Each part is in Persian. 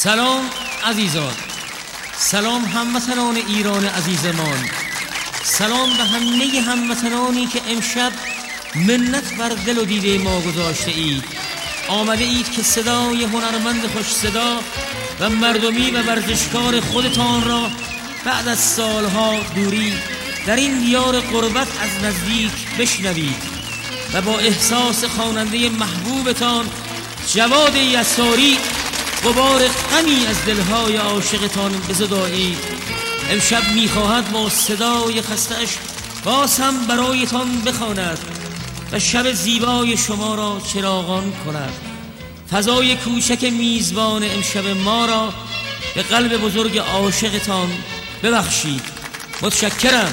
سلام عزیزان، سلام هموطنان ایران عزیزمان، سلام به همه هموطنانی که امشب منت بر دل و دیده ما گذاشته اید. آمده اید که صدای هنرمند خوش صدا و مردمی و ورزشکار خودتان را بعد از سالها دوری در این دیار غربت از نزدیک بشنوید و با احساس خواننده محبوبتان جواد یساری غبار غمی از دلهای عاشقتان بزدایید. امشب میخواهد با صدای خسته‌اش باز هم برایتان بخواند و شب زیبای شما را چراغان کند. فضای کوچک میزبان امشب ما را به قلب بزرگ عاشقتان ببخشید. متشکرم.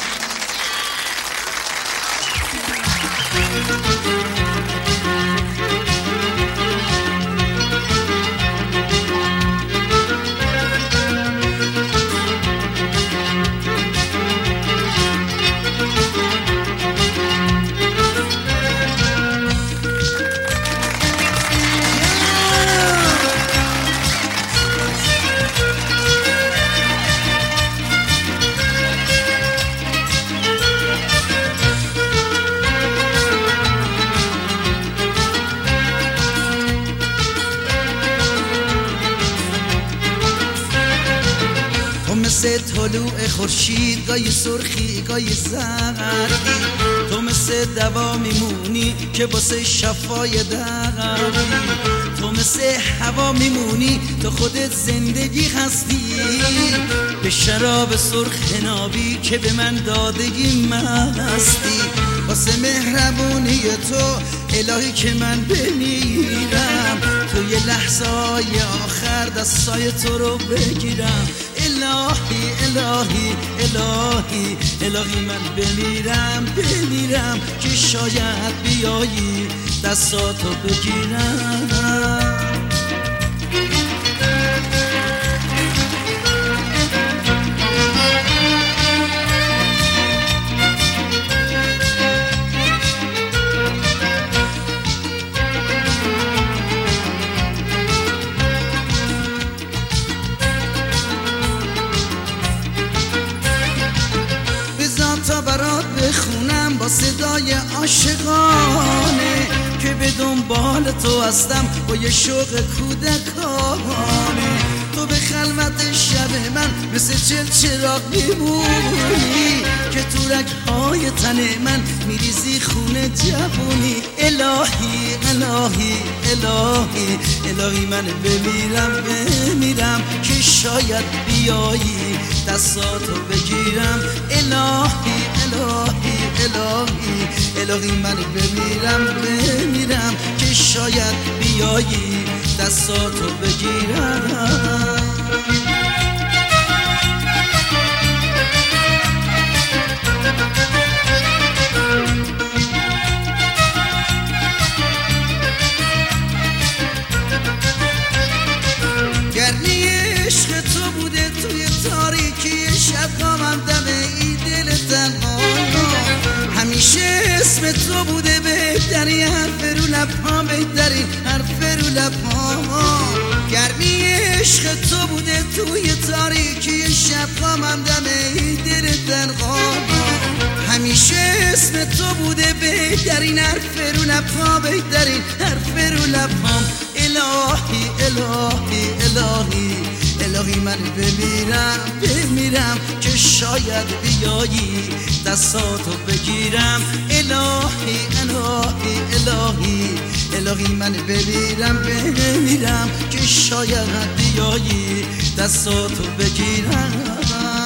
مثل طلوع خورشید، گاهی سرخی گاهی زردی، تو مثل دوا میمونی که واسه شفای دردی، تو مثل هوا میمونی تو خودت زندگی هستی، به شراب سرخ نابی که به من دادگی مستی، واسه مهربونی تو الهی که من بمیرم، تو یه لحظه آخر دستای تو رو بگیرم. الهی الهی الهی الهی من بمیرم که شاید بیایی دستاتو بگیرم. تا برات بخونم با صدای عاشقانه که به دنبال تو هستم با یه شوق کودکانه، تو به خلوت شب من مثل چراغ میمونی که تو رگ‌های تن من میریزی خونه جوونی. الهی الهی الهی الهی من بمیرم که شاید بیایی دستاتو بگیرم. الهی الهی الهی الهی من بمیرم که شاید بیایی دستاتو بگیرم. گرمی عشق تو بوده توی تاریکی شب قامم دمه ای دل تنها، همیشه اسم تو بوده بهتری، حرف رو لبها بهتری، حرف رو لبها. گرمی عشق تو بوده توی تاریکی شب قامم دمه ای دل تنها، همیشه اسم تو بوده بهترین، حرف رو لبها بهترین، حرف رو لبها. الهی الهی الهی الهی من بمیرم که شاید بیایی دستاتو بگیرم. الهی الهی الهی الهی من بمیرم که شاید بیایی دستاتو بگیرم.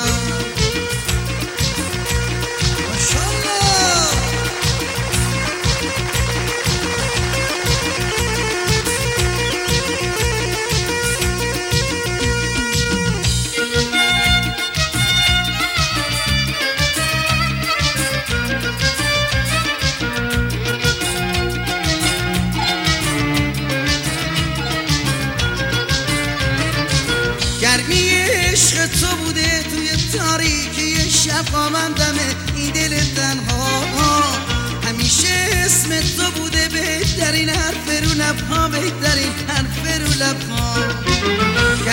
گرمی عشق تو بوده توی تاریکی شب قامم دمه این دل تنها، همیشه اسم تو بوده بهترین، حرف رو لبها بهترین، حرف رو لبها.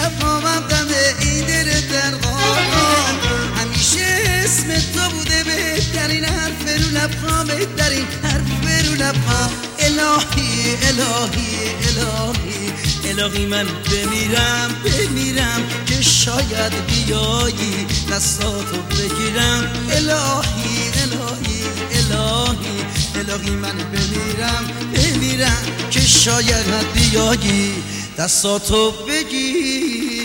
لبخامم دمه این دل درغان همیشه اسم تو بوده بهترین حرف رو لبخام بهترین حرف رو لبخام الهی الهی الهی الهی من بمیرم که شاید بیایی دستاتو بگیرم الهی الهی الهی الهی من بمیرم که شاید بیایی دستاتو بگیرم